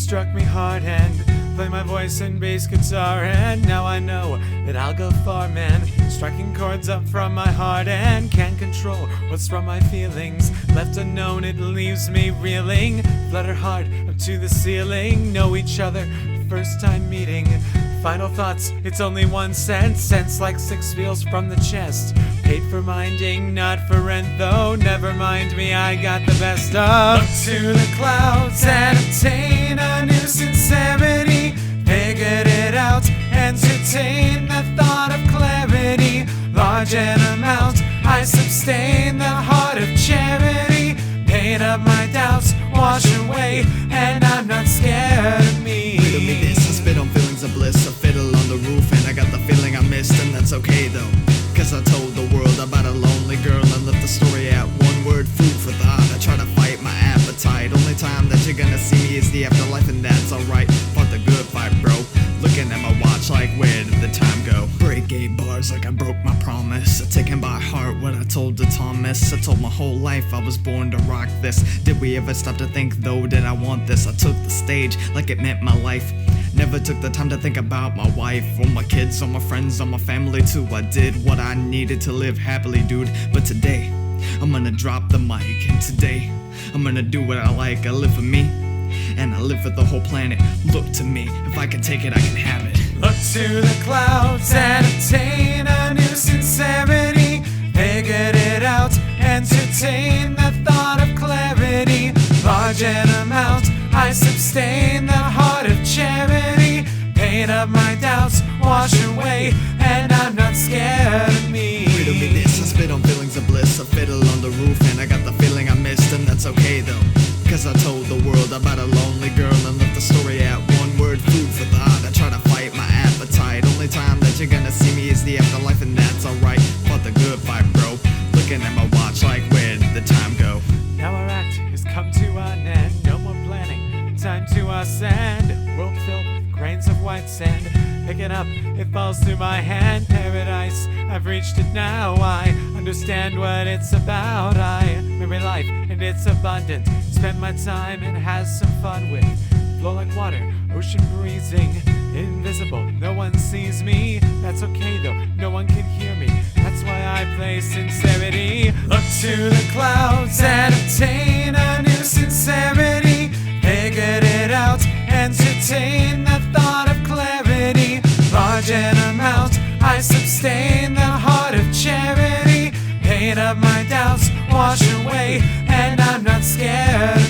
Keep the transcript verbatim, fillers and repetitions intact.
struck me hard and play my voice and bass guitar, and now I know that I'll go far, man. Striking chords up from my heart and can't control what's from my feelings. Left unknown, it leaves me reeling. Flutter hard up to the ceiling. Know each other, first time meeting. Final thoughts, it's only one cent. Sense like six feels from the chest. Paid for minding, not for rent though. Never mind me, I got the best of. Look to the clouds and obtain a new sincerity. Figured it out, entertain the thought of clarity. Large in amount, I sustain the heart of charity. Paint up my doubts, wash away, and I'm not scared of me. Riddle me this, I spit on feelings of bliss. A fiddle on the roof, and I got the feeling I missed, and that's okay though. Cause I told the world about a lonely girl and left the story at one word, food for thought. I try to fight my appetite. Only time that you're gonna see me is the afterlife, and that's alright. Fought the good fight, bro. Looking at my watch like, where did the time go? Break eight bars like I broke my promise. I taken by heart what I told to Thomas. I told my whole life I was born to rock this. Did we ever stop to think though, did I want this? I took the stage like it meant my life. Never took the time to think about my wife, or my kids, or my friends, or my family too. I did what I needed to live happily, dude. But today, I'm gonna drop the mic. And today, I'm gonna do what I like. I live for me, and I live for the whole planet. Look to me, if I can take it, I can have it. Look to the clouds and obtain a new sincerity. Figured it out, entertain the thought of clarity. Large in amount, I sustain the heart of charity. Paint up my doubts, wash away, and I'm not scared of me. Riddle me this, I spit on feelings of bliss. A fiddle on the roof, and I got the feeling I missed, and that's okay though. Cause I told the world about a lonely girl and left the story at one word, food for thought. I try to fight my appetite. Only time that you're gonna see me is the afterlife, and that's alright. Fought the good fight, bro. Looking at my watch like, where did the time go? Now our act has come to an end. No more planning, time to ascend. World filled with grains of white sand. Pick it up, it falls through my hand. Paradise, I've reached it now. I understand what it's about. I marry life and it's abundant. Spend my time and have some fun with. Flow like water, ocean breezing. Invisible, no one sees me. That's okay though, no one can hear me. That's why I play sincerity. Look to the clouds and obtain a new sincerity. Figured it out, entertain the thought of clarity. Large in amount, I sustain the heart of charity. Paint up my doubts, wash away, and I'm not scared